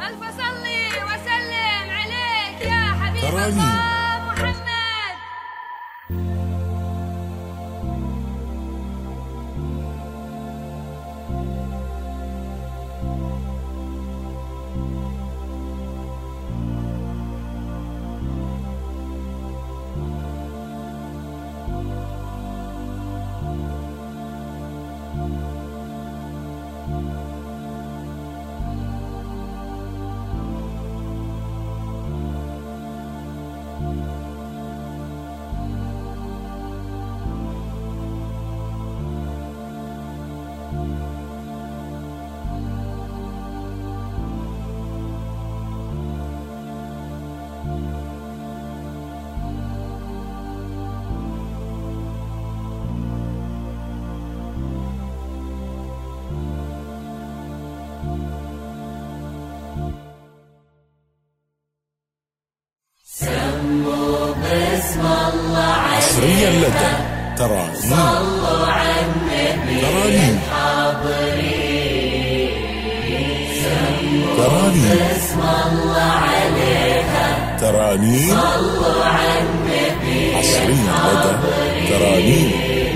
ألف صلي وسلم عليك يا حبيب الله محمد. عصريا لدى ترانيم. صلوا على النبي الحاضرين. ترانيم اسم الله عليها. ترانيم صلوا على النبي عصريا لدى ترانيم.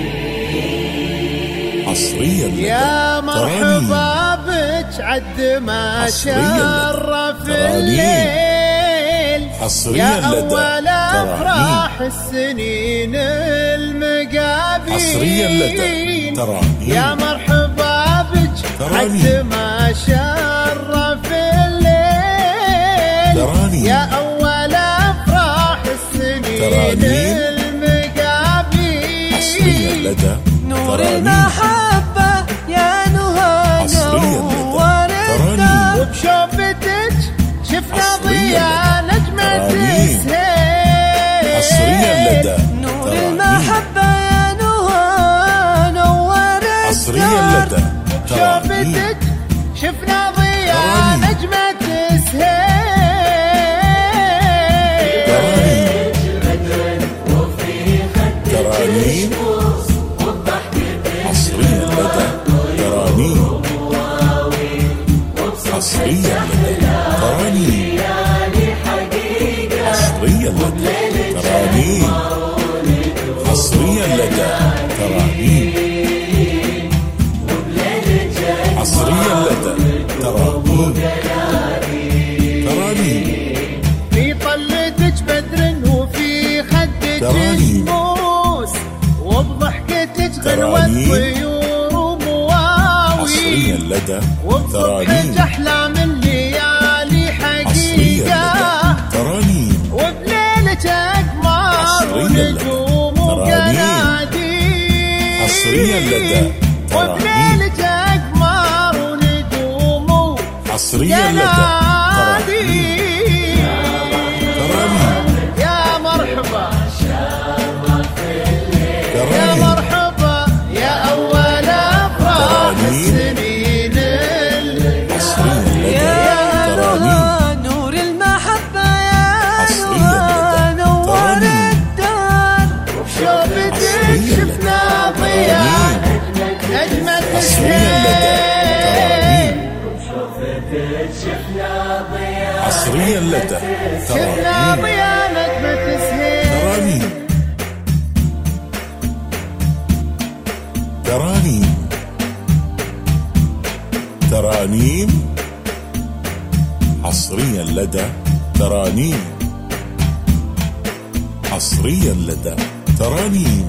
عصريا لدى يا مرحبا بك عد ما شرف الليل. حصريا يا لدى أول أفراح السنين المقابل. حصريا لدى ترانيم. يا مرحبا بك عد ما شرف الليل. ترانيم. يا أول أفراح السنين المقابل. حصريا لدى نور المحبة يا نهانا ترانيم. وبشوفتك شفنا ضياء نجمة السهيل. حصريا لدى نور المحبة يا نهانا ورد. حصريا لدى وبشوفتك شفنا ضياء نجمة السهيل. ترانيم. حصريا لدى ترانيم. حصريا لدى ترانيم. حصريا لدى ترانيم. حصريا لدى ترانيم. حصريا لدى ترانيم. ترانيم. في طلتك بدر وفي خدك ترانيم. شموس وبضحكتك غنوة ترانيم. طيور ومواويل. حصريا لدى وبصبحك ترانيم. أحلام الليالي حصريا حقيقة. لدى ترانيم. وبليلة أقمار حصريا لدى ونجوم ترانيم. وقناديل. حصريا لدى ترانيم. وبليلة أقمار ونجوم حصريا لدى ترانيم. ترانيم. يا مرحبا يا ترانيم. مرحبا يا أول أفراح السنين. حصريا لدى يا ترانيم. نور المحبة يا حصريا نهانا لدى ورد ترانيم. الدار. وبشوفتك حصريا شفنا لدى ضياء ترانيم. نجمة حصريا لدى ترانيم. حصريا لدى شفنا ترانيم. ضياء نجمة السهيل. ترانيم. ترانيم. ترانيم. حصريا لدى ترانيم. حصريا لدى ترانيم.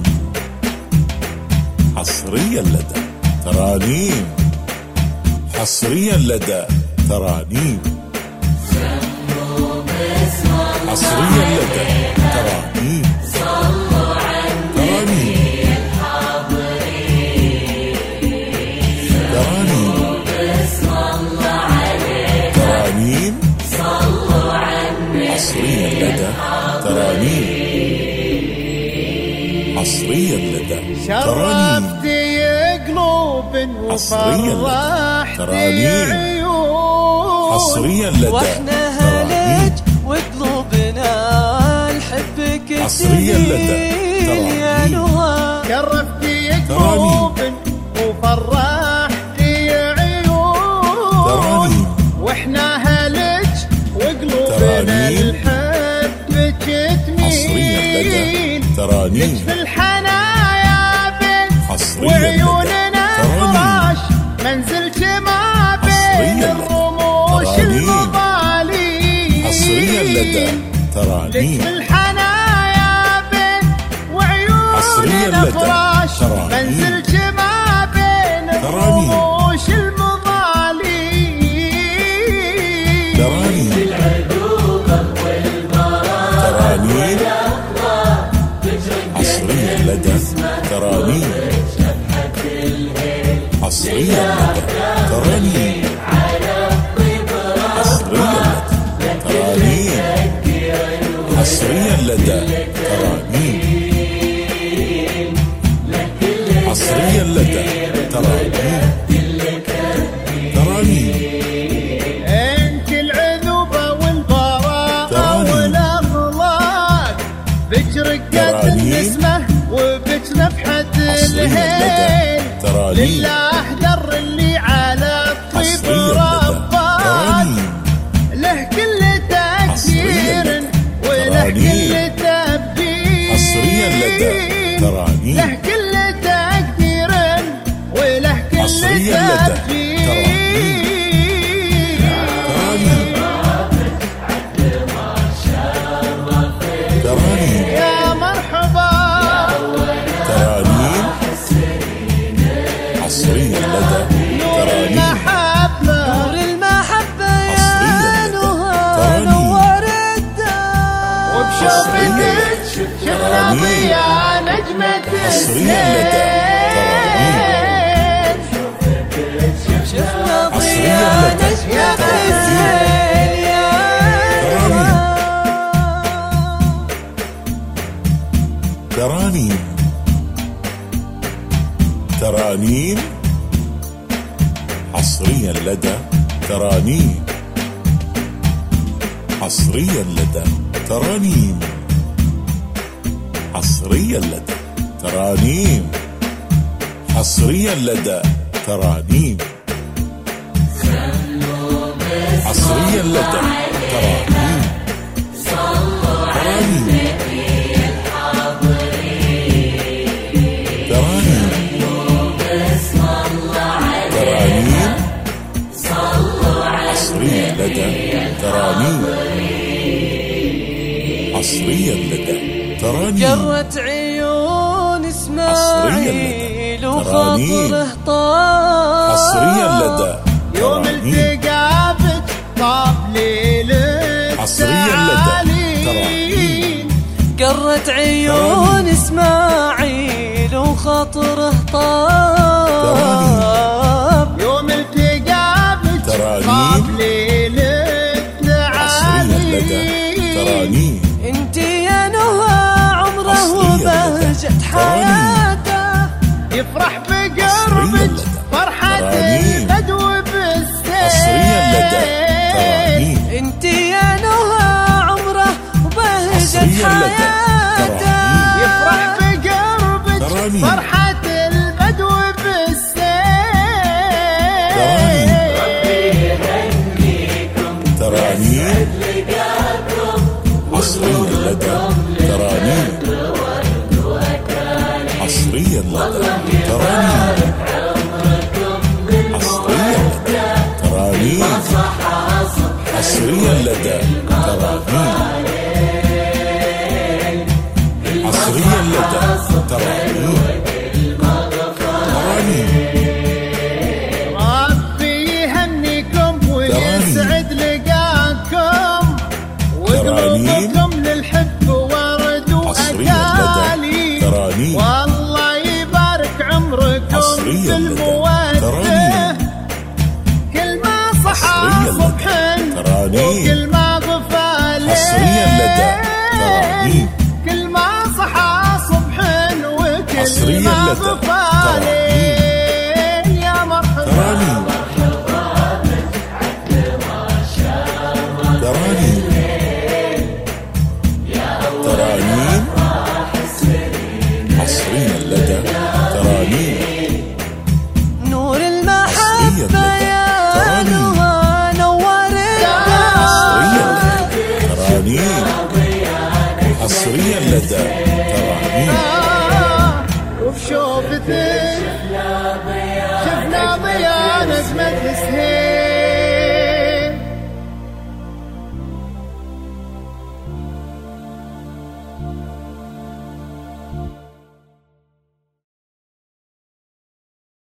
حصريا لدى ترانيم. حصريا لدى ترانيم. حصريا لدى ترانيم. ترانيم. ترانيم. ترانيم. حصريا لدى ترانيم. حصريا لدى ترانيم. شرفتي قلوب حصريا لدى وفرحتي ترانيم. عيون. حصريا لدى واحنا ترانيم. هلج وقلوبنا نحبك حصريا لدى كثير يا ترانيم. نهى. شرفتي قلوب وفرحتي عيون. ترانيم. واحنا هلج ترانيم في الحنايا بنت حصريا وعيوننا فراش منزلك ما بين الرموش المظاليم حصريا لدى ترانيم في الحنايا بنت وعيوننا فراش منزلك ما بين الرموش المظاليم ترانيم ترانيم حصريا لدى ترانيم حصريا لدى ترانيم حصريا لدى ترانيم حصريا لدى ترانيم ترانيم انت العذوبة والبراءة والاخلاق بك رقة النسمة وبك نفحة الهيل لله در اللي على الطيب رباك له كل تأثير وله كل تبديل حصريا لدى ترانيم له كل تقدير وله كل حصريا لدى ترانيم ترانيم يا مرحبا ترانيم حصريا لدى ترانيم محبة نور المحبة حصريا يا لدى نهى ترانيم نور الدار وبشوفتك شفنا ضياء نجمة حصريا لدى ترانيم شفنا حصريا ضياء لدى نجمة ترانيم الزين يا ترانيم ترانيم حصريا لدى ترانيم حصريا لدى ترانيم حصريا لدى ترانيم حصريا لدى ترانيم حصريا لدى ترانيم ترانيم ترانيم ترانيم حصريا لدى ترانيم حصريا لدى ترانيم قرت عيون اسماعيل وخاطره طار حصريا لدى يوم ترانيم التقابك طاب ليلة حصريا لدى ترانيم قرت عيون اسماعيل وخاطره طاب يوم التقابك ترانيم طاب ليلة حصريا لدى ترانيم انت يا نهى عمره حصرياً لدى وبهجة ترانيم. حياته يفرح بقربك فرحة ترانيم. البدو بالسيل حصريا لدى ترانيم انت يا نهى عمره وبهجة حصرياً لدى حياته ترانيم. يفرح بقربك ترانيم. فرحة البدو بالسيل ترانيم حصريا لدى ترانيم حصريا لدى ترانيم حصريا لدى ترانيم حصريا لدى ترانيم حصريا لدى ترانيم ترانيم ربي يهنيكم ويسعد لقاكم وقلوبكم للحب ورد حصريا لدى وأكالي ترانيم والله يبارك عمركم حصريا لدى بالمودة ترانيم كل ما صحى حصريا لدى صبح ترانيم وكل ما غفى حصريا لدى ترانيم كل ما صحى صبح وكل حصريا ما لدى غفى ترانيم يا مرحبا ترانيم ترانيم ترانيم حصريا لدى ترانيم نور حصرياً المحبة لدى يا ترانيم. نهى نور حصريا الدار لدى ترانيم حصريا لدى